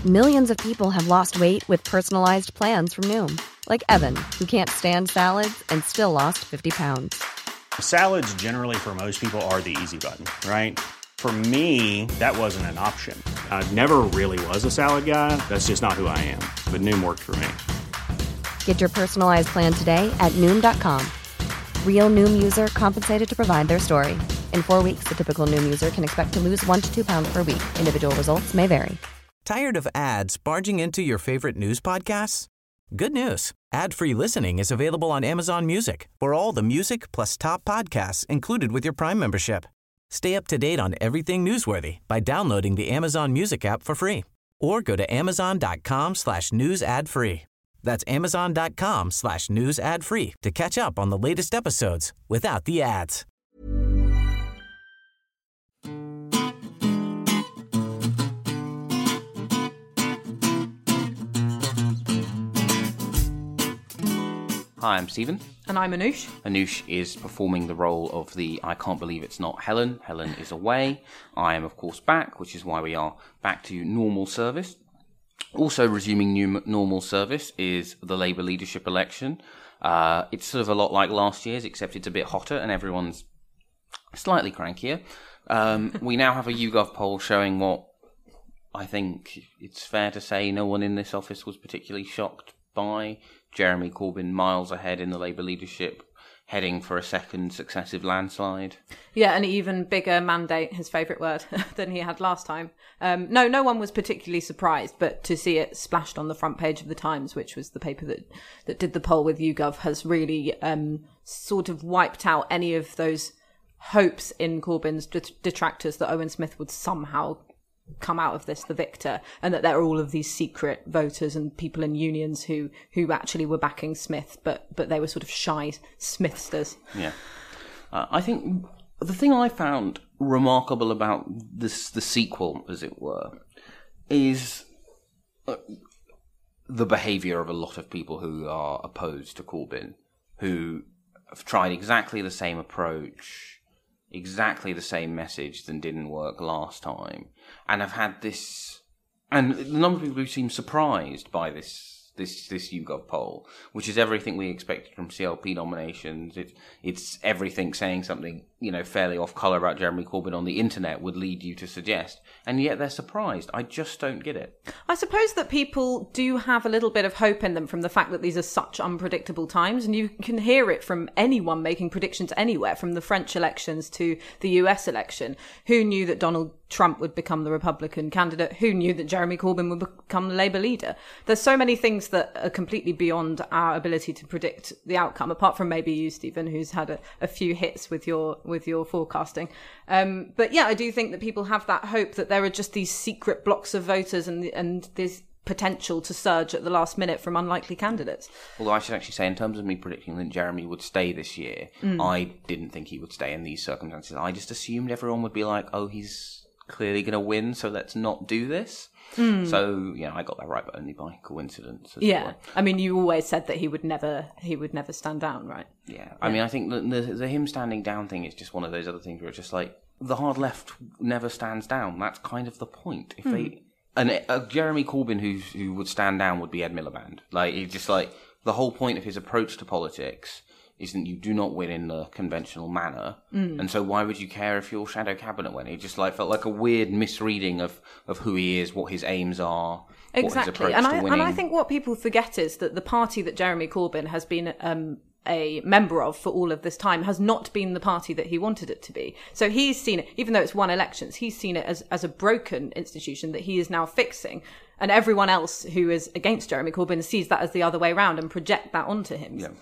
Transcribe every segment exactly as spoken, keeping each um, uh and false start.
Millions of people have lost weight with personalized plans from Noom. Like Evan, who can't stand salads and still lost fifty pounds. Salads generally for most people are the easy button, right? For me, that wasn't an option. I never really was a salad guy. That's just not who I am. But Noom worked for me. Get your personalized plan today at Noom dot com. Real Noom user compensated to provide their story. In four weeks, the typical Noom user can expect to lose one to two pounds per week. Individual results may vary. Tired of ads barging into your favorite news podcasts? Good news. Ad-free listening is available on Amazon Music for all the music plus top podcasts included with your Prime membership. Stay up to date on everything newsworthy by downloading the Amazon Music app for free or go to amazon.com slash news ad free. That's amazon.com slash news ad free to catch up on the latest episodes without the ads. Hi, I'm Stephen. And I'm Anoush. Anoush is performing the role of the I Can't Believe It's Not Helen. Helen is away. I am, of course, back, which is why we are back to normal service. Also resuming new normal service is the Labour leadership election. Uh, it's sort of a lot like last year's, except it's a bit hotter and everyone's slightly crankier. Um, we now have a YouGov poll showing what I think it's fair to say no one in this office was particularly shocked by. Jeremy Corbyn miles ahead in the Labour leadership, heading for a second successive landslide. Yeah, an even bigger mandate, his favourite word, than he had last time. Um, no, no one was particularly surprised, but to see it splashed on the front page of The Times, which was the paper that, that did the poll with YouGov, has really um, sort of wiped out any of those hopes in Corbyn's detractors that Owen Smith would somehow come out of this the victor, and that there are all of these secret voters and people in unions who who actually were backing Smith, but but they were sort of shy Smithsters. Yeah, uh, I think the thing I found remarkable about this the sequel, as it were, is uh, the behaviour of a lot of people who are opposed to Corbyn, who have tried exactly the same approach, exactly the same message that didn't work last time, and have had this, and the number of people who seem surprised by this this this YouGov poll, which is everything we expected from C L P nominations. It's it's everything saying something, you know, fairly off colour about Jeremy Corbyn on the internet would lead you to suggest, and yet they're surprised. I just don't get it. I suppose that people do have a little bit of hope in them from the fact that these are such unpredictable times, and you can hear it from anyone making predictions anywhere, from the French elections to the U S election. Who knew that Donald Trump would become the Republican candidate? Who knew that Jeremy Corbyn would become the Labour leader? There's so many things that are completely beyond our ability to predict the outcome, apart from maybe you, Stephen, who's had a, a few hits with your with your forecasting. Um, but yeah, I do think that people have that hope that there are just these secret blocks of voters and and this potential to surge at the last minute from unlikely candidates. Although I should actually say, in terms of me predicting that Jeremy would stay this year, mm. I didn't think he would stay in these circumstances. I just assumed everyone would be like, oh, he's clearly going to win, so let's not do this. Mm. So, yeah, I got that right, but only by coincidence. Yeah, I mean, you always said that he would never, he would never stand down, right? Yeah, I yeah. mean, I think the, the the him standing down thing is just one of those other things where it's just like the hard left never stands down. That's kind of the point. If mm. they and uh, Jeremy Corbyn who who would stand down would be Ed Miliband. Like, he's just like the whole point of his approach to politics is that you do not win in the conventional manner, mm. and so why would you care if your shadow cabinet went? It just like felt like a weird misreading of, of who he is, what his aims are, exactly. what his approach and to I, winning. And I think what people forget is that the party that Jeremy Corbyn has been um, a member of for all of this time has not been the party that he wanted it to be. So he's seen it, even though it's won elections, he's seen it as, as a broken institution that he is now fixing. And everyone else who is against Jeremy Corbyn sees that as the other way around and project that onto him. Yeah.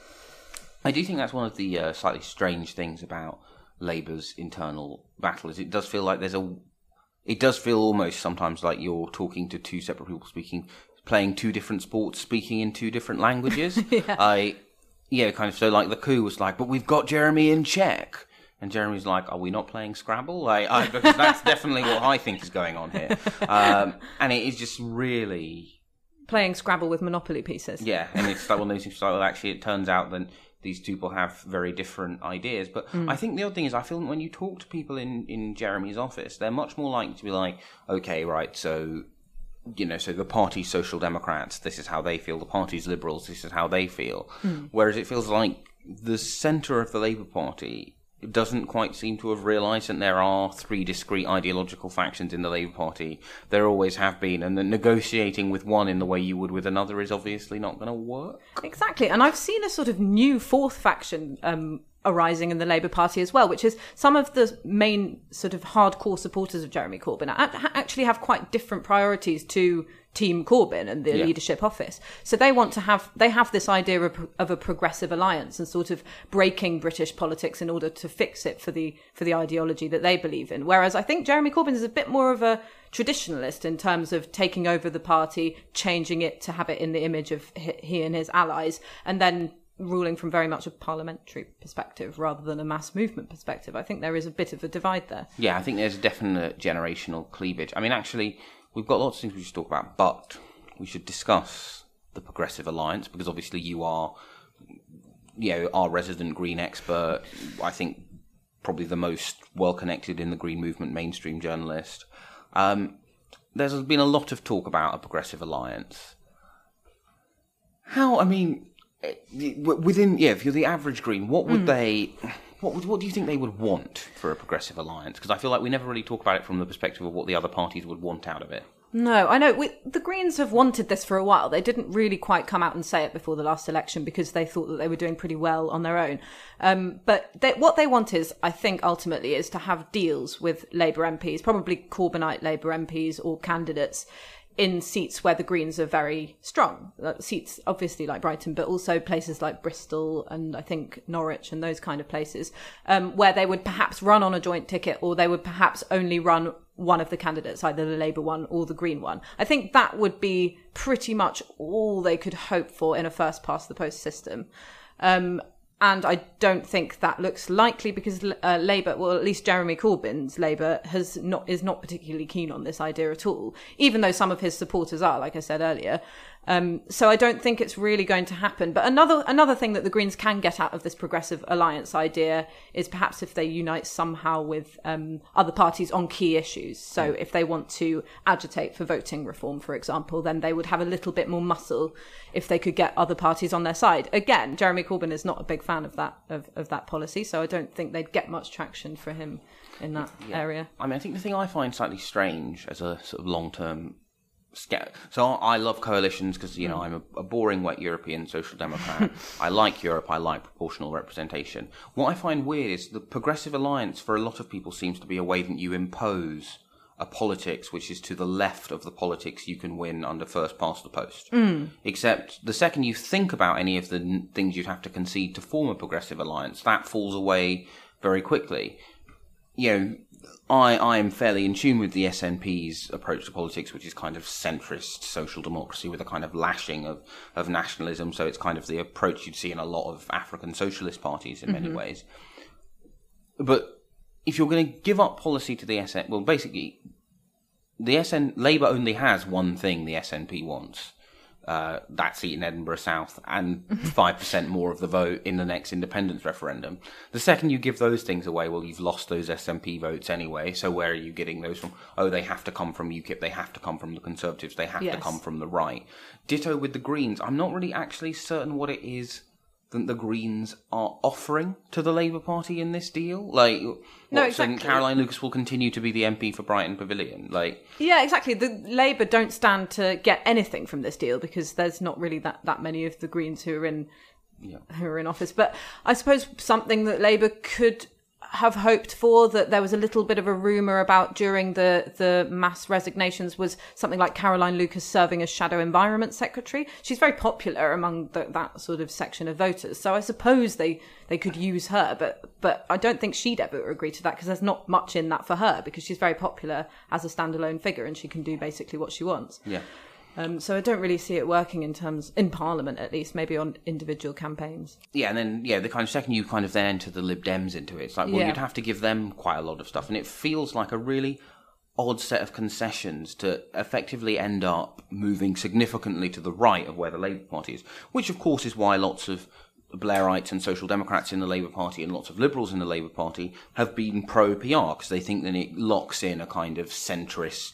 I do think that's one of the uh, slightly strange things about Labour's internal battle, is it does feel like there's a... It does feel almost sometimes like you're talking to two separate people speaking, playing two different sports, speaking in two different languages. yeah. I, yeah, kind of, so like the coup was like, but we've got Jeremy in check. And Jeremy's like, are we not playing Scrabble? Like, I, because that's definitely what I think is going on here. Um, and it is just really... Playing Scrabble with Monopoly pieces. Yeah, and it's like one of those things like, well, actually, it turns out that these two people have very different ideas. But mm. I think the other thing is, I feel when you talk to people in, in Jeremy's office, they're much more likely to be like, okay, right, so you know, so the party's Social Democrats, this is how they feel. The party's Liberals, this is how they feel. Mm. Whereas it feels like the centre of the Labour Party doesn't quite seem to have realised that there are three discrete ideological factions in the Labour Party. There always have been, and that negotiating with one in the way you would with another is obviously not going to work. Exactly, and I've seen a sort of new fourth faction um, arising in the Labour Party as well, which is some of the main sort of hardcore supporters of Jeremy Corbyn actually have quite different priorities to Team Corbyn and the yeah. leadership office. So they want to have, they have this idea of, of a progressive alliance and sort of breaking British politics in order to fix it for the, for the ideology that they believe in. Whereas I think Jeremy Corbyn is a bit more of a traditionalist in terms of taking over the party, changing it to have it in the image of he and his allies, and then ruling from very much a parliamentary perspective rather than a mass movement perspective. I think there is a bit of a divide there. Yeah, I think there's a definite generational cleavage. I mean, actually, we've got lots of things we should talk about, but we should discuss the Progressive Alliance, because obviously you are, you know, our resident Green expert. I think probably the most well-connected in the Green movement mainstream journalist. Um, there's been a lot of talk about a Progressive Alliance. How, I mean, within, yeah, if you're the average Green, what would mm. they... What would, what do you think they would want for a Progressive Alliance? Because I feel like we never really talk about it from the perspective of what the other parties would want out of it. No, I know. We, the Greens have wanted this for a while. They didn't really quite come out and say it before the last election because they thought that they were doing pretty well on their own. Um, but they, what they want is, I think, ultimately, is to have deals with Labour M Ps, probably Corbynite Labour M Ps or candidates, in seats where the Greens are very strong. Seats, obviously, like Brighton, but also places like Bristol and I think Norwich and those kind of places, um, where they would perhaps run on a joint ticket, or they would perhaps only run one of the candidates, either the Labour one or the Green one. I think that would be pretty much all they could hope for in a first-past-the-post system. Um, And I don't think that looks likely because uh, Labour, well, at least Jeremy Corbyn's Labour, has not is not particularly keen on this idea at all, even though some of his supporters are, like I said earlier. Um, so I don't think it's really going to happen. But another another thing that the Greens can get out of this progressive alliance idea is perhaps if they unite somehow with um, other parties on key issues. So if they want to agitate for voting reform, for example, then they would have a little bit more muscle if they could get other parties on their side. Again, Jeremy Corbyn is not a big fan of that of, of that policy, so I don't think they'd get much traction for him in that yeah. area. I mean, I think the thing I find slightly strange as a sort of long-term... So I love coalitions because, you know, I'm a, a boring, wet European social democrat. I like Europe. I like proportional representation. What I find weird is the Progressive Alliance, for a lot of people, seems to be a way that you impose a politics which is to the left of the politics you can win under first past the post. Mm. Except the second you think about any of the n- things you'd have to concede to form a Progressive Alliance, that falls away very quickly. You know, I, I am fairly in tune with the S N P's approach to politics, which is kind of centrist social democracy with a kind of lashing of, of nationalism. So it's kind of the approach you'd see in a lot of African socialist parties in mm-hmm. many ways. But if you're going to give up policy to the S N P, well, basically, the S N Labour only has one thing the S N P wants. Uh, that seat in Edinburgh South and five percent more of the vote in the next independence referendum. The second you give those things away, well, you've lost those S N P votes anyway, so where are you getting those from? Oh, they have to come from UKIP, they have to come from the Conservatives, they have yes. to come from the right. Ditto with the Greens. I'm not really actually certain what it is that the Greens are offering to the Labour Party in this deal. Like, no, what, exactly. So Caroline Lucas will continue to be the M P for Brighton Pavilion. Like, yeah, exactly. The Labour don't stand to get anything from this deal because there's not really that, that many of the Greens who are in yeah. who are in office. But I suppose something that Labour could have hoped for, that there was a little bit of a rumour about during the, the mass resignations, was something like Caroline Lucas serving as Shadow Environment Secretary. She's very popular among the, that sort of section of voters. So I suppose they, they could use her, but, but I don't think she'd ever agree to that because there's not much in that for her because she's very popular as a standalone figure and she can do basically what she wants. Yeah. Um, so I don't really see it working in terms, in Parliament at least, maybe on individual campaigns. Yeah, and then, yeah, the kind of second you kind of then enter the Lib Dems into it, it's like, well, yeah. you'd have to give them quite a lot of stuff. And it feels like a really odd set of concessions to effectively end up moving significantly to the right of where the Labour Party is, which, of course, is why lots of Blairites and Social Democrats in the Labour Party and lots of Liberals in the Labour Party have been pro-P R because they think that it locks in a kind of centrist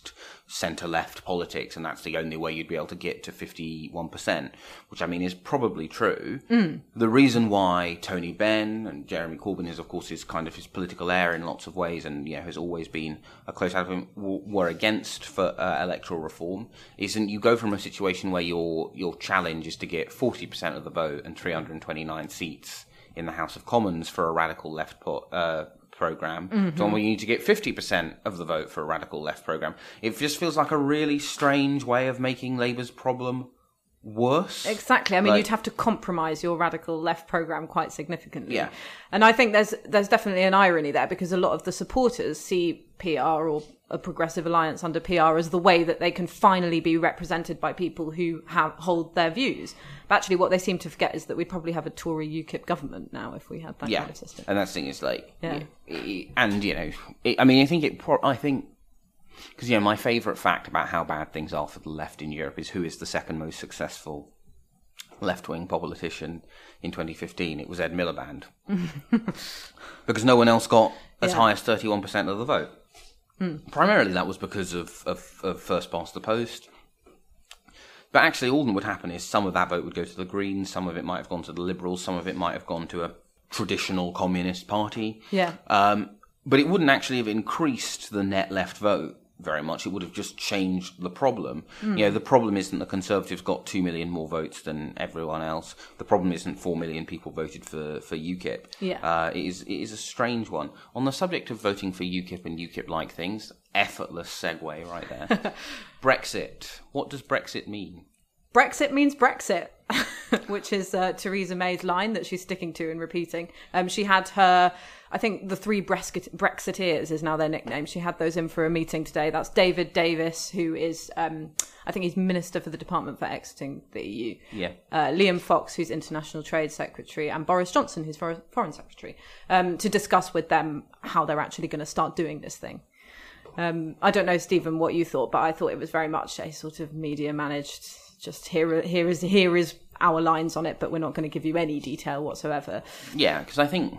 centre-left politics, and that's the only way you'd be able to get to fifty-one percent, which I mean is probably true. Mm. The reason why Tony Benn and Jeremy Corbyn is, of course, is kind of his political heir in lots of ways, and you know has always been a close ally of him, were against for uh, electoral reform, isn't you go from a situation where your your challenge is to get forty percent of the vote and three hundred twenty-nine seats in the House of Commons for a radical left po- uh, programme, mm-hmm. to one where you need to get fifty percent of the vote for a radical left programme. It just feels like a really strange way of making Labour's problem worse. Exactly. I mean, like, you'd have to compromise your radical left programme quite significantly. Yeah. And I think there's there's definitely an irony there, because a lot of the supporters see P R or a progressive alliance under P R as the way that they can finally be represented by people who have hold their views. But actually what they seem to forget is that we'd probably have a Tory UKIP government now if we had that yeah. kind of system. And that's the thing is like, yeah. it, and you know, it, I mean, I think it, pro- I think, because, you know, my favourite fact about how bad things are for the left in Europe is who is the second most successful left-wing politician in twenty fifteen. It was Ed Miliband. Because no one else got as yeah. high as thirty-one percent of the vote. Mm. Primarily that was because of, of, of first past the post. But actually all that would happen is some of that vote would go to the Greens, some of it might have gone to the Liberals, some of it might have gone to a traditional communist party. Yeah. Um, but it wouldn't actually have increased the net left vote very much. It would have just changed the problem. Mm. You know, the problem isn't the Conservatives got two million more votes than everyone else. The problem isn't four million people voted for, for UKIP. Yeah. Uh, it is, it is a strange one. On the subject of voting for UKIP and UKIP-like things, effortless segue right there. Brexit. What does Brexit mean? Brexit means Brexit, which is uh, Theresa May's line that she's sticking to and repeating. Um, she had her, I think the three Brexit- Brexiteers is now their nickname. She had those in for a meeting today. That's David Davis, who is, um, I think he's Minister for the Department for Exiting the E U. Yeah. Uh, Liam Fox, who's International Trade Secretary, and Boris Johnson, who's for- Foreign Secretary, um, to discuss with them how they're actually going to start doing this thing. Um, I don't know, Stephen, what you thought, but I thought it was very much a sort of media managed, just here, here is here is our lines on it, but we're not going to give you any detail whatsoever. Yeah, because I think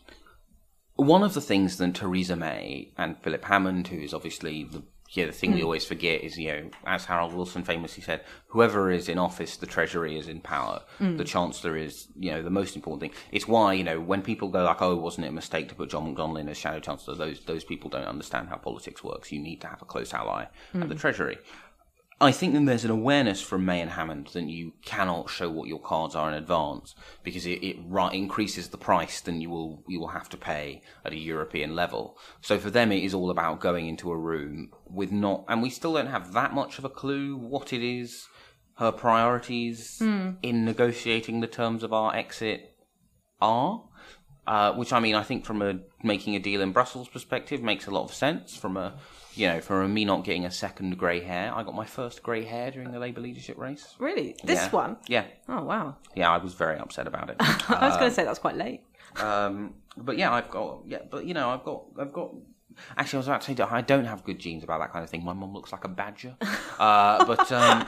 one of the things that Theresa May and Philip Hammond, who is obviously the yeah the thing mm. we always forget is, you know, as Harold Wilson famously said, whoever is in office, the Treasury is in power. Mm. The Chancellor is, you know, the most important thing. It's why, you know, when people go like, oh, wasn't it a mistake to put John McDonnell in as Shadow Chancellor, those those people don't understand how politics works. You need to have a close ally mm. at the Treasury. I think that there's an awareness from May and Hammond that you cannot show what your cards are in advance, because it, it ra- increases the price than you will you will have to pay at a European level. So for them, it is all about going into a room with not, and we still don't have that much of a clue what it is, her priorities mm. in negotiating the terms of our exit are. Uh, which, I mean, I think from a making a deal in Brussels perspective makes a lot of sense. From a, you know, from a, me not getting a second grey hair. I got my first grey hair during the Labour leadership race. Really? This yeah. one? Yeah. Oh, wow. Yeah, I was very upset about it. I was uh, going to say that's quite late. Um, but yeah, I've got, yeah, but you know, I've got, I've got, actually I was about to say that I don't have good genes about that kind of thing. My mum looks like a badger. Uh, but, um...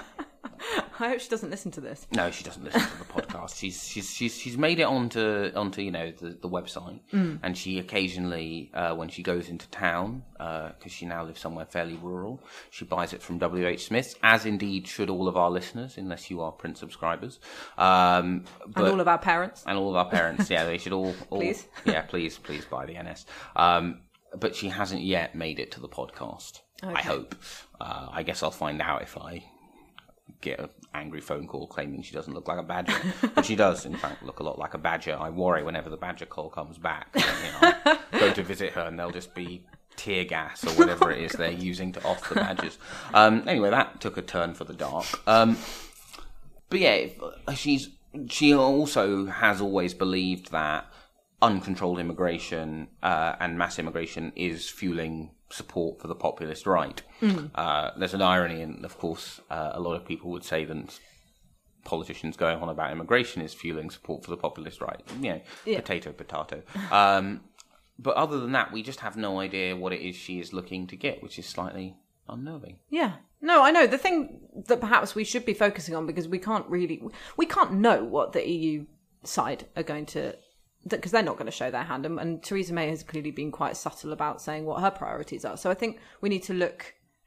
I hope she doesn't listen to this. No, she doesn't listen to the podcast. She's she's she's she's made it onto onto you know the, the website, mm. and she occasionally uh, when she goes into town, because uh, she now lives somewhere fairly rural, she buys it from W H Smith's, as indeed should all of our listeners, unless you are print subscribers, um, but, and all of our parents, and all of our parents. Yeah, they should all, all please, yeah, please, please buy the N S. Um, but she hasn't yet made it to the podcast. Okay. I hope. Uh, I guess I'll find out if I get an angry phone call claiming she doesn't look like a badger. But she does, in fact, look a lot like a badger. I worry whenever the badger call comes back. You know, I go to visit her and there'll just be tear gas or whatever it is they're using to off the badgers. Um, anyway, that took a turn for the dark. Um, but yeah, she's she also has always believed that uncontrolled immigration uh, and mass immigration is fueling support for the populist right. Mm. Uh, there's an irony, and of course, uh, a lot of people would say that politicians going on about immigration is fueling support for the populist right. You know, yeah. potato, potato. Um, but other than that, we just have no idea what it is she is looking to get, which is slightly unnerving. Yeah. No, I know. The thing that perhaps we should be focusing on, because we can't really, we can't know what the E U side are going to, because they're not going to show their hand. And, and Theresa May has clearly been quite subtle about saying what her priorities are. So I think we need to look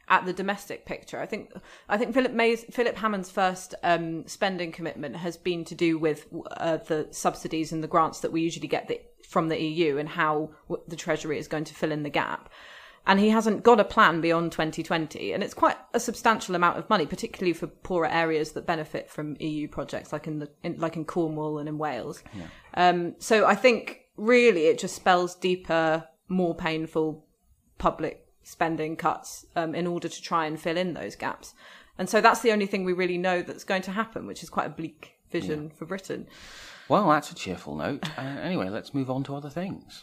at the domestic picture. I think I think Philip May's Philip Hammond's first um, spending commitment has been to do with uh, the subsidies and the grants that we usually get the, from the E U, and how the Treasury is going to fill in the gap. And he hasn't got a plan beyond twenty twenty. And it's quite a substantial amount of money, particularly for poorer areas that benefit from E U projects, like in the in, like in Cornwall and in Wales. Yeah. Um, so I think really it just spells deeper, more painful public spending cuts um, in order to try and fill in those gaps. And so that's the only thing we really know that's going to happen, which is quite a bleak vision yeah. for Britain. Well, that's a cheerful note. Uh, anyway, let's move on to other things.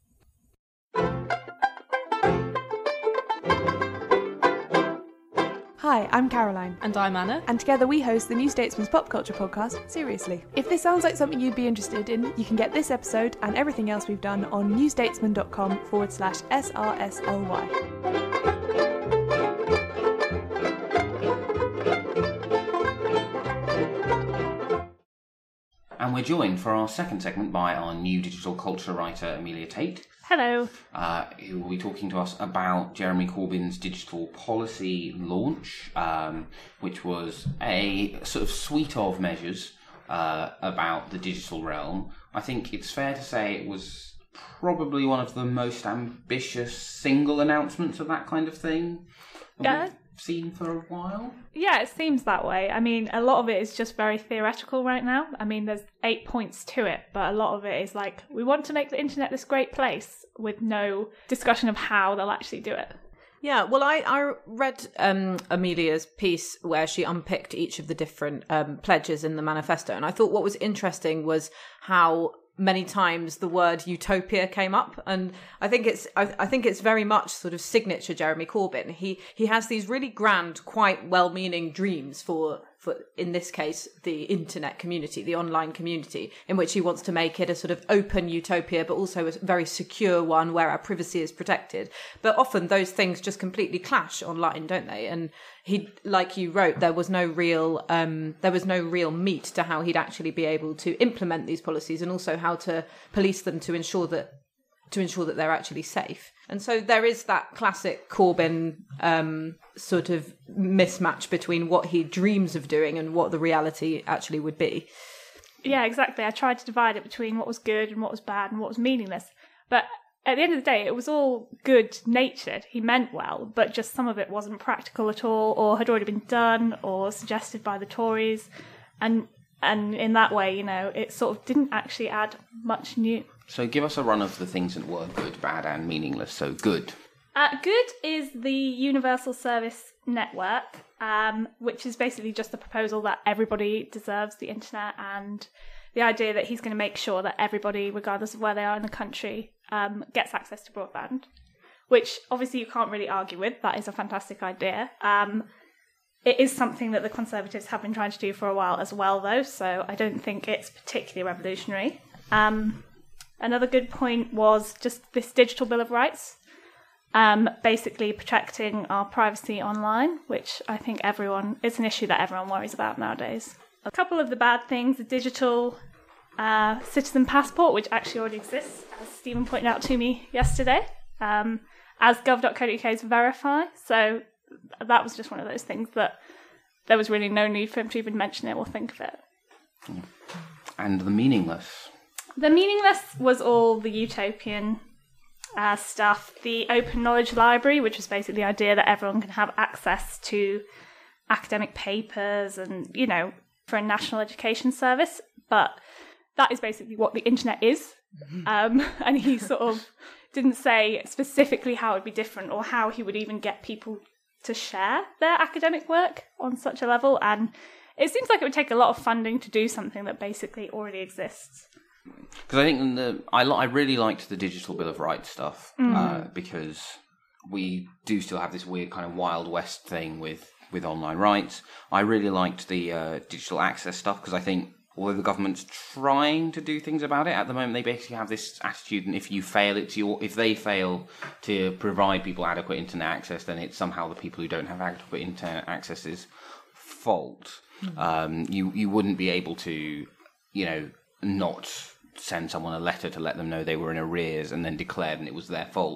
Hi, I'm Caroline. And I'm Anna. And together we host the New Statesman's pop culture podcast, Seriously. If this sounds like something you'd be interested in, you can get this episode and everything else we've done on newstatesman.com forward slash SRSLY. And we're joined for our second segment by our new digital culture writer, Amelia Tate. Hello. Uh, who will be talking to us about Jeremy Corbyn's digital policy launch, um, which was a sort of suite of measures uh, about the digital realm. I think it's fair to say it was probably one of the most ambitious single announcements of that kind of thing yeah. we've seen for a while. Yeah, it seems that way. I mean, a lot of it is just very theoretical right now. I mean, there's eight points to it, but a lot of it is like, we want to make the internet this great place, with no discussion of how they'll actually do it. Yeah, well, I, I read um, Amelia's piece where she unpicked each of the different um, pledges in the manifesto, and I thought what was interesting was how many times the word utopia came up, and I think it's I, I think it's very much sort of signature Jeremy Corbyn. He he has these really grand, quite well-meaning dreams for for in this case the internet community, the online community, in which he wants to make it a sort of open utopia, but also a very secure one where our privacy is protected. But often those things just completely clash online, don't they? And he, like you wrote, there was no real um, there was no real meat to how he'd actually be able to implement these policies, and also how to police them to ensure that to ensure that they're actually safe. And so there is that classic Corbyn um, sort of mismatch between what he dreams of doing and what the reality actually would be. Yeah, exactly. I tried to divide it between what was good and what was bad and what was meaningless. But at the end of the day, it was all good-natured. He meant well, but just some of it wasn't practical at all, or had already been done, or suggested by the Tories. And and in that way, you know, it sort of didn't actually add much new. So give us a run of the things that were good, bad, and meaningless. So good. Uh, good is the Universal Service Network, um, which is basically just the proposal that everybody deserves the internet, and the idea that he's going to make sure that everybody, regardless of where they are in the country, um, gets access to broadband, which obviously you can't really argue with. That is a fantastic idea. Um, it is something that the Conservatives have been trying to do for a while as well, though, so I don't think it's particularly revolutionary. Um, another good point was just this digital Bill of Rights, um, basically protecting our privacy online, which I think everyone, it's an issue that everyone worries about nowadays. A couple of the bad things, the digital uh, citizen passport, which actually already exists, as Stephen pointed out to me yesterday, um, as gov dot co dot uk's Verify. So that was just one of those things that there was really no need for him to even mention it or think of it. And the meaningless. The meaningless was all the utopian uh, stuff. The Open Knowledge Library, which was basically the idea that everyone can have access to academic papers and, you know, for a national education service. But that is basically what the internet is. Um, and he sort of didn't say specifically how it would be different or how he would even get people to share their academic work on such a level. And it seems like it would take a lot of funding to do something that basically already exists. Because I think in the I, I really liked the Digital Bill of Rights stuff, mm. uh, because we do still have this weird kind of Wild West thing with, with online rights. I really liked the uh, digital access stuff, because I think although the government's trying to do things about it, at the moment they basically have this attitude, and if you fail, it's your if they fail to provide people adequate internet access, then it's somehow the people who don't have adequate internet access's fault. Mm. Um, you you wouldn't be able to, you know, not send someone a letter to let them know they were in arrears and then declare that it was their fault.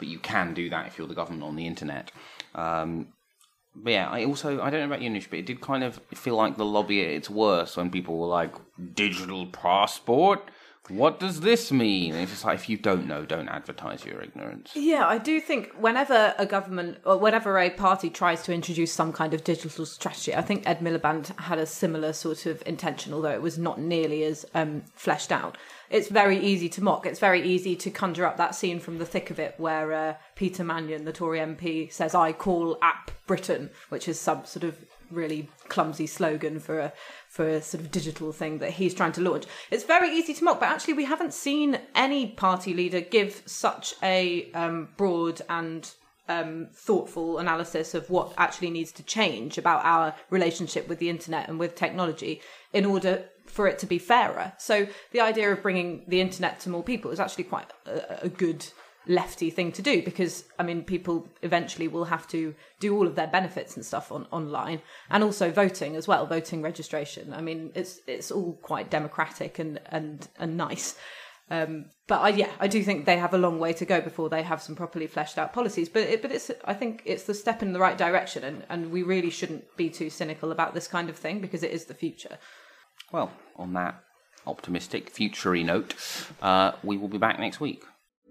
but you can do that if you're the government on the internet. Um, but yeah, I also, I don't know about you, Nish, but it did kind of feel like the lobby at its worst when people were like, digital passport? What does this mean? And it's just like, if you don't know, don't advertise your ignorance. Yeah, I do think whenever a government or whenever a party tries to introduce some kind of digital strategy, I think Ed Miliband had a similar sort of intention, although it was not nearly as um, fleshed out. It's very easy to mock. It's very easy to conjure up that scene from the thick of it where uh, Peter Mannion, the Tory M P, says, I call App Britain, which is some sort of really clumsy slogan for a for a sort of digital thing that he's trying to launch. It's very easy to mock, but actually we haven't seen any party leader give such a um, broad and um, thoughtful analysis of what actually needs to change about our relationship with the internet and with technology in order for it to be fairer. So the idea of bringing the internet to more people is actually quite a, a good lefty thing to do, because I mean people eventually will have to do all of their benefits and stuff on online, and also voting as well, voting registration. I mean it's it's all quite democratic and and and nice, um but I yeah I do think they have a long way to go before they have some properly fleshed out policies, but it, but it's I think it's the step in the right direction, and and we really shouldn't be too cynical about this kind of thing because it is the future. Well, on that optimistic future-y note, uh we will be back next week.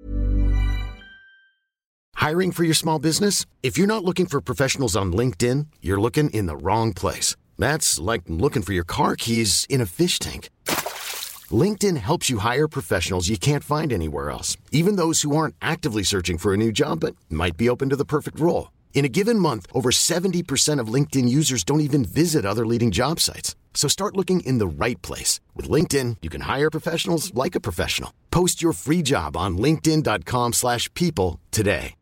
Hiring for your small business? If you're not looking for professionals on LinkedIn, you're looking in the wrong place. That's like looking for your car keys in a fish tank. LinkedIn helps you hire professionals you can't find anywhere else, even those who aren't actively searching for a new job but might be open to the perfect role. In a given month, over seventy percent of LinkedIn users don't even visit other leading job sites. So start looking in the right place. With LinkedIn, you can hire professionals like a professional. Post your free job on linkedin.com slash people today.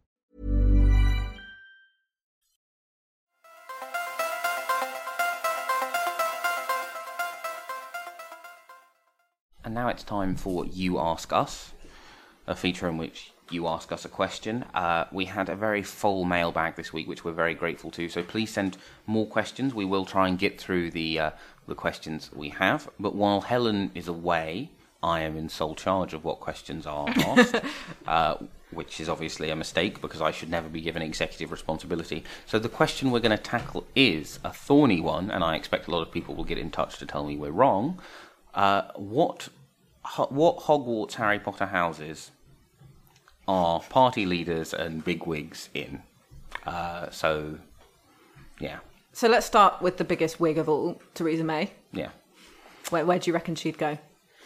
And now it's time for You Ask Us, a feature in which you ask us a question. Uh, we had a very full mailbag this week, which we're very grateful to. So please send more questions. We will try and get through the uh, the questions we have. But while Helen is away, I am in sole charge of what questions are asked, uh, which is obviously a mistake because I should never be given executive responsibility. So the question we're going to tackle is a thorny one, and I expect a lot of people will get in touch to tell me we're wrong. Uh, what what Hogwarts Harry Potter houses are party leaders and bigwigs in? Uh, so, yeah. So let's start with the biggest wig of all, Theresa May. Yeah. Where, where do you reckon she'd go?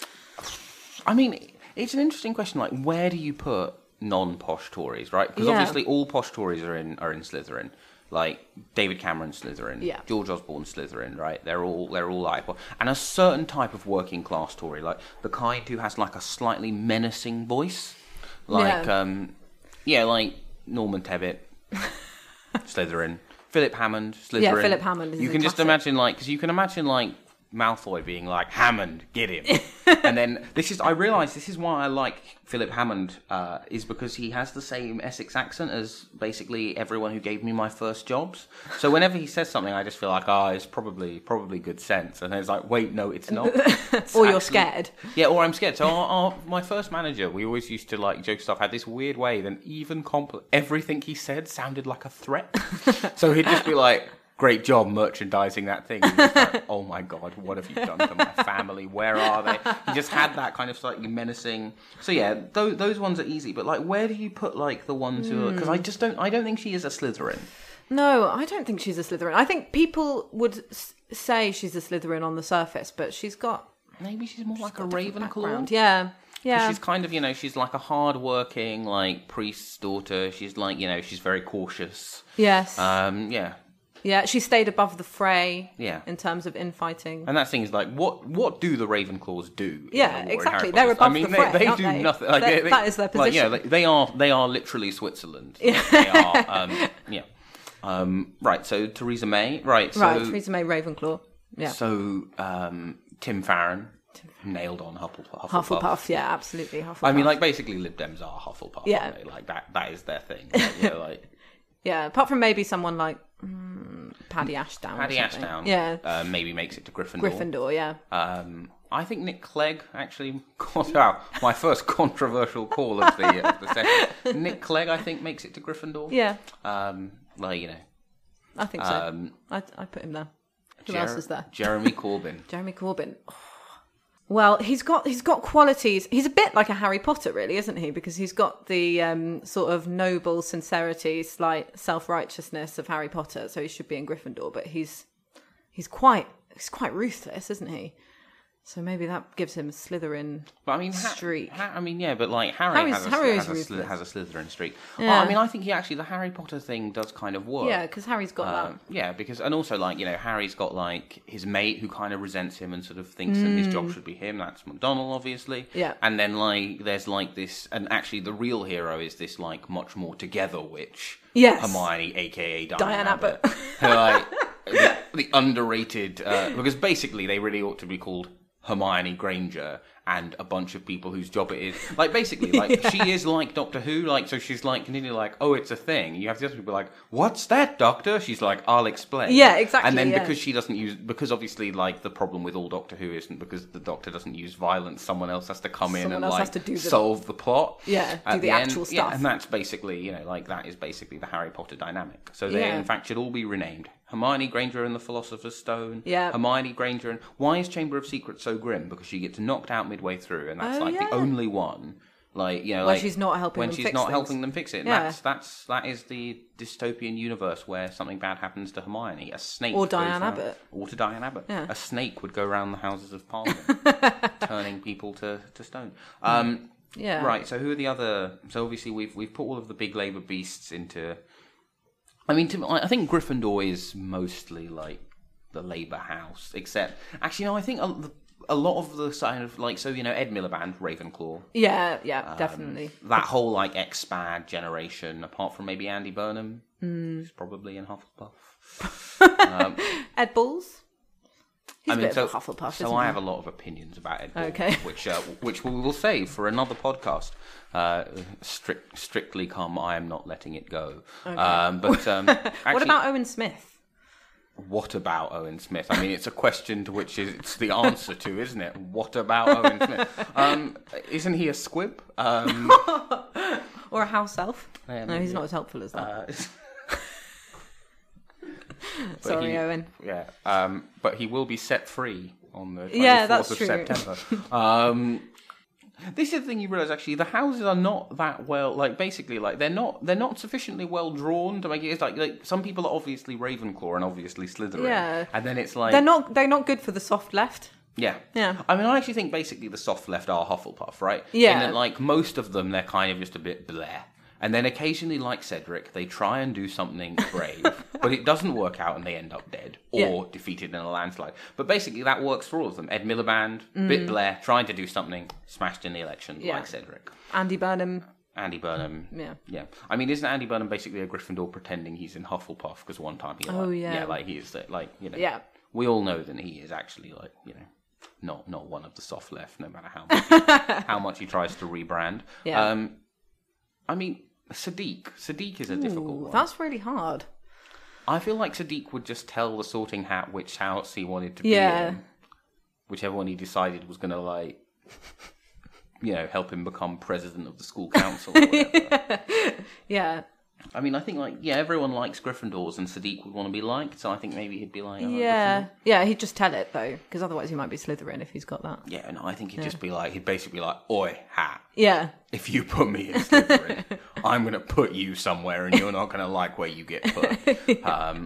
I mean, it's an interesting question. Like, where do you put non-posh Tories, right? Because Yeah. obviously all posh Tories are in are in Slytherin. Like David Cameron Slytherin, Yeah. George Osborne Slytherin, right? They're all they're all like, and a certain type of working class Tory, like the kind who has like a slightly menacing voice, like Yeah. um, yeah, like Norman Tebbit, Slytherin, Philip Hammond, Slytherin. Yeah, Philip Hammond is You a can just classic. imagine like because you can imagine like Malfoy being like, Hammond, get him. And then this is, I realise this is why I like Philip Hammond, uh, is because he has the same Essex accent as basically everyone who gave me my first jobs. So whenever he says something, I just feel like, oh, it's probably probably good sense. And then it's like, wait, no, it's not. It's Or you're actually- scared. Yeah, or I'm scared. So our, our, my first manager, we always used to like joke stuff, had this weird way that even compl- everything he said sounded like a threat. So he'd just be like, great job merchandising that thing. And just like, oh my God, what have you done to my family? Where are they? He just had that kind of slightly menacing. So yeah, those those ones are easy. But like, where do you put like the ones who are? Because I just don't. I don't think she is a Slytherin. No, I don't think she's a Slytherin. I think people would s- say she's a Slytherin on the surface, but she's got Maybe she's more like a different Ravenclaw. background. Yeah, yeah. She's kind of, you know, she's like a hard-working, like priest's daughter. She's like, you know, she's very cautious. Yes. Um, yeah. Yeah, she stayed above the fray. Yeah. In terms of infighting. And that thing is like, what what do the Ravenclaws do? in Yeah, the war in exactly. Harry They're Potter? above I mean, the they, fray, they aren't do they? nothing. Like, That- they, that is their Like, yeah, position. they, they are they are literally Switzerland. Like, they are. Um, yeah. Um, right. So Theresa May. Right. So, right, Theresa May Ravenclaw. Yeah. So um, Tim Farron nailed on Hufflepuff. Hufflepuff. Hufflepuff, yeah, absolutely. Hufflepuff. I mean, like basically, Lib Dems are Hufflepuff. Yeah. Aren't they? Like that. That is their thing. Like, you know, like yeah, apart from maybe someone like mm, Paddy Ashdown. or Paddy something. Ashdown. Yeah. Uh, maybe makes it to Gryffindor. Gryffindor, yeah. Um, I think Nick Clegg actually got out my first controversial call of the of the session. Nick Clegg, I think, makes it to Gryffindor. Yeah. Um, like you know, I think so. Um, I I put him there. Who Jer- else is there? Jeremy Corbyn. Jeremy Corbyn. Oh. Well, he's got he's got qualities. He's a bit like a Harry Potter, really, isn't he? Because he's got the um, sort of noble sincerity, slight self-righteousness of Harry Potter. So he should be in Gryffindor, but he's he's quite he's quite ruthless, isn't he? So maybe that gives him a Slytherin But I mean, ha- streak. Ha- I mean, yeah, but like Harry Harry's- has a, Harry has, is a Sly- ruthless. has a Slytherin streak. Yeah. Well, I mean, I think he actually the Harry Potter thing does kind of work. Yeah, because Harry's got Um, that. yeah, because and also like you know Harry's got like his mate who kind of resents him and sort of thinks that his job should be him. That's McDonald, obviously. Mm. Yeah. And then like there's like this, and actually the real hero is this like much more together witch. Yes. Hermione, aka Diane, Diane Abbott. Who, like the, the underrated uh, because basically they really ought to be called Hermione Granger and a bunch of people whose job it is. Like, basically, like, yeah. she is like Doctor Who, like, so she's, like, continually like, oh, it's a thing. You have the other people like, what's that, Doctor? She's like, I'll explain. Yeah, exactly, And then yeah. because she doesn't use, because obviously, like, the problem with all Doctor Who isn't because the Doctor doesn't use violence, someone else has to come in Someone and, else like, has to do the- solve the plot. Yeah, at do the end. actual Yeah, stuff. and that's basically, you know, like, that is basically the Harry Potter dynamic. So they, Yeah. in fact, should all be renamed. Hermione Granger and the Philosopher's Stone. Yeah. Hermione Granger and... Why is Chamber of Secrets so grim? Because she gets knocked out midway through, and that's Oh, like yeah. the only one, like you know, When like she's not helping when them she's fix not things. helping them fix it. And Yeah. That's that's that is the dystopian universe where something bad happens to Hermione. A snake Or goes Diane round- Abbott. or to Diane Abbott. Yeah. A snake would go around the Houses of Parliament, turning people to, to stone. Um, Yeah. Right. So who are the other? So obviously we've we've put all of the big Labour beasts into. I mean, to, I think Gryffindor is mostly like the Labour House, except actually, no. I think a, a lot of the kind of like so you know Ed Miliband, Ravenclaw, Yeah, yeah, Um, definitely. that whole like X-Pad generation, apart from maybe Andy Burnham, Hmm. who's probably in Hufflepuff. Ed Balls? He's I a mean, bit so, of a Hufflepuff, so isn't I he? have a lot of opinions about Ed Balls, Okay. which uh, which we will save for another podcast. Uh, strict, strictly come, I am not letting it go. Um, but um, What actually- about Owen Smith? What about Owen Smith? I mean, it's a question to which it's the answer to, isn't it? What about Owen Smith? Um, isn't he a squib? Um, Or a house elf? Yeah, no, he's maybe. not as helpful as that. uh, but Sorry, he- Owen. Yeah, um, but he will be set free on the twenty-fourth Yeah, that's of true. September. um, this is the thing you realise. Actually, the houses are not that well. Like, basically, like they're not they're not sufficiently well drawn to make it. It's like like some people are obviously Ravenclaw and obviously Slytherin. Yeah. and then it's like They're not. They're not good for the soft left. Yeah. Yeah. I mean, I actually think basically the soft left are Hufflepuff, right? Yeah. In that, like, most of them, they're kind of just a bit bleh. And then occasionally, like Cedric, they try and do something brave, but it doesn't work out and they end up dead or Yeah. defeated in a landslide. But basically, that works for all of them. Ed Miliband, Mm. bit bleh, trying to do something, smashed in the election, Yeah. like Cedric. Andy Burnham. Andy Burnham. Yeah. Yeah. I mean, isn't Andy Burnham basically a Gryffindor pretending he's in Hufflepuff? Because one time he, like, Oh, yeah. Yeah, like, he is, the- like, you know. Yeah. We all know that he is actually, like, you know, not not one of the soft left, no matter how much he, how much he tries to rebrand. Yeah. Um, I mean, Sadiq. Sadiq is a difficult Ooh, one. that's really hard. I feel like Sadiq would just tell the Sorting Hat which house he wanted to Yeah. be in, whichever one he decided was going to, like, you know, help him become president of the school council or whatever. Yeah. I mean, I think, like, yeah, everyone likes Gryffindors, and Sadiq would want to be liked, so I think maybe he'd be like, oh, Yeah. Gryffindor. Yeah, he'd just tell it, though, because otherwise he might be Slytherin if he's got that. Yeah, no, I think he'd just be like, he'd basically be like, oi, Hat, Yeah. if you put me in Slytherin, I'm going to put you somewhere, and you're not going to like where you get put. Um,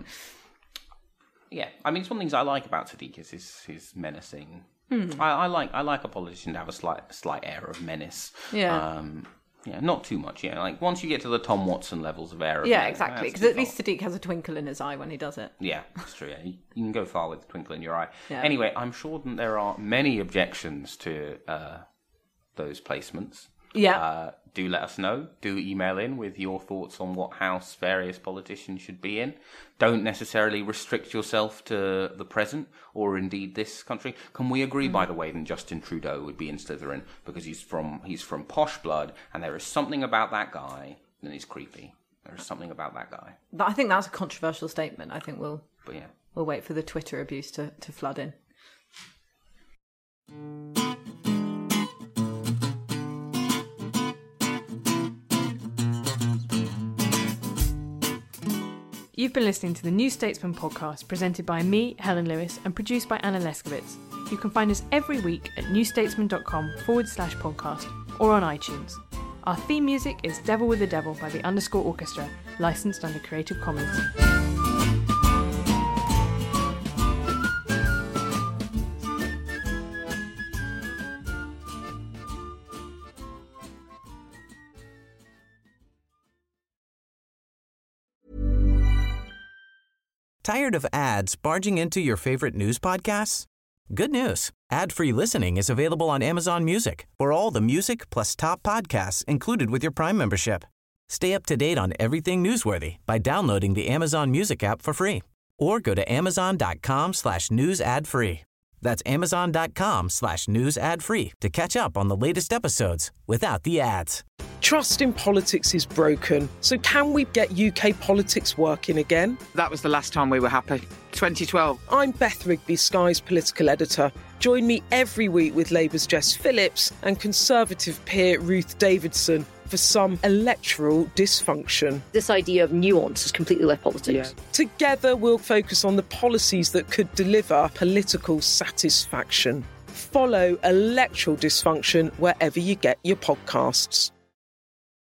yeah, I mean, it's one of the things I like about Sadiq is his, his menacing. Hmm. I, I like I like a politician to have a slight slight air of menace. Yeah. Um, yeah, not too much. Yeah, like once you get to the Tom Watson levels of air of Yeah, menace, exactly. that's Because too at least far. Sadiq has a twinkle in his eye when he does it. Yeah, that's true. Yeah. You you can go far with a twinkle in your eye. Yeah. Anyway, I'm sure that there are many objections to uh, those placements. Yeah. Uh, do let us know. Do email in with your thoughts on what house various politicians should be in. Don't necessarily restrict yourself to the present or indeed this country. Can we agree, by the way, that Justin Trudeau would be in Slytherin because he's from he's from posh blood, and there is something about that guy that is creepy. There is something about that guy. I think that's a controversial statement. I think we'll But yeah. we'll wait for the Twitter abuse to, to flood in. You've been listening to the New Statesman podcast presented by me, Helen Lewis, and produced by Anna Leskowitz. You can find us every week at newstatesman.com forward slash podcast or on iTunes. Our theme music is Devil with the Devil by the Underscore Orchestra, licensed under Creative Commons. Tired of ads barging into your favorite news podcasts? Good news. Ad-free listening is available on Amazon Music for all the music plus top podcasts included with your Prime membership. Stay up to date on everything newsworthy by downloading the Amazon Music app for free or go to amazon.com slash news ad free. That's amazon.com slash news ad free to catch up on the latest episodes without the ads. Trust in politics is broken, so can we get U K politics working again? That was the last time we were happy. twenty twelve. I'm Beth Rigby, Sky's political editor. Join me every week with Labour's Jess Phillips and Conservative peer Ruth Davidson for some electoral dysfunction. This idea of nuance has completely left politics. Yeah. Together we'll focus on the policies that could deliver political satisfaction. Follow Electoral Dysfunction wherever you get your podcasts.